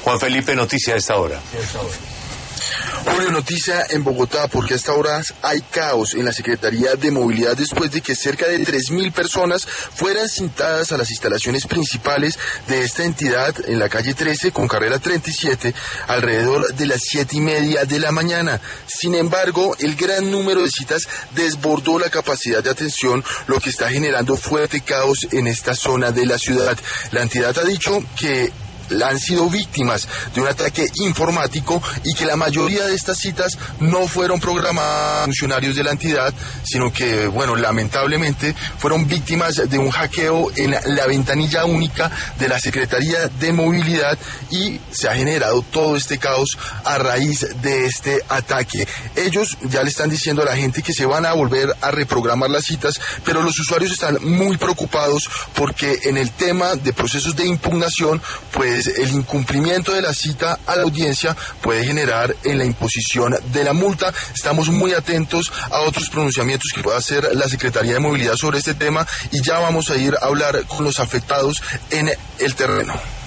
Juan Felipe, noticia a esta hora. Julio, noticia en Bogotá, porque a esta hora hay caos en la Secretaría de Movilidad después de que cerca de 3.000 personas fueran citadas a las instalaciones principales de esta entidad en la calle 13 con carrera 37 alrededor de las 7:30 de la mañana. Sin embargo, el gran número de citas desbordó la capacidad de atención, lo que está generando fuerte caos en esta zona de la ciudad. La entidad ha dicho que han sido víctimas de un ataque informático y que la mayoría de estas citas no fueron programadas por funcionarios de la entidad, sino que, bueno, lamentablemente fueron víctimas de un hackeo en la ventanilla única de la Secretaría de Movilidad y se ha generado todo este caos a raíz de este ataque. Ellos ya le están diciendo a la gente que se van a volver a reprogramar las citas, pero los usuarios están muy preocupados porque en el tema de procesos de impugnación, pues el incumplimiento de la cita a la audiencia puede generar en la imposición de la multa. Estamos muy atentos a otros pronunciamientos que pueda hacer la Secretaría de Movilidad sobre este tema y ya vamos a ir a hablar con los afectados en el terreno.